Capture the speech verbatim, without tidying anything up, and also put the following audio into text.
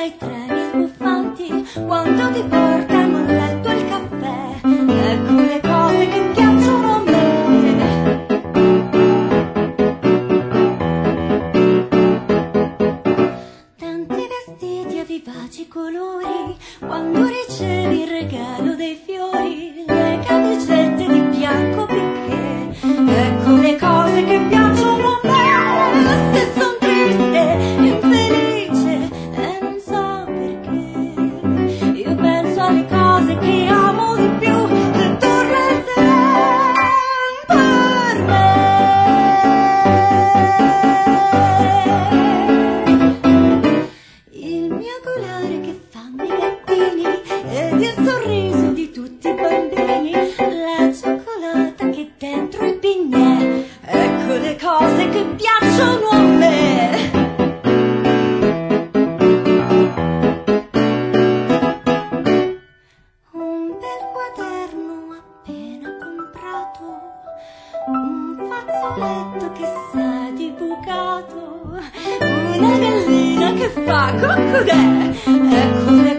dai treni sbuffanti quando ti portano a letto il caffè. Ecco le cose che piacciono a me. Tanti vestiti a vivaci colori quando ricevi il regalo dei fiori, le camicette di bianco picché. Ecco le cose che piacciono a me. Se son triste, infelice e non so perché, io penso alle cose che amo di più e torna il tempo per me. Il mio colore che fanno i gattini ed il sorriso di tutti i bambini, la cioccolata che dentro i bignè. Ecco le cose che piacciono a me. Un bel quaderno appena comprato, un fazzoletto che sa di bucato, una gallina che fa coccodè. Ecco le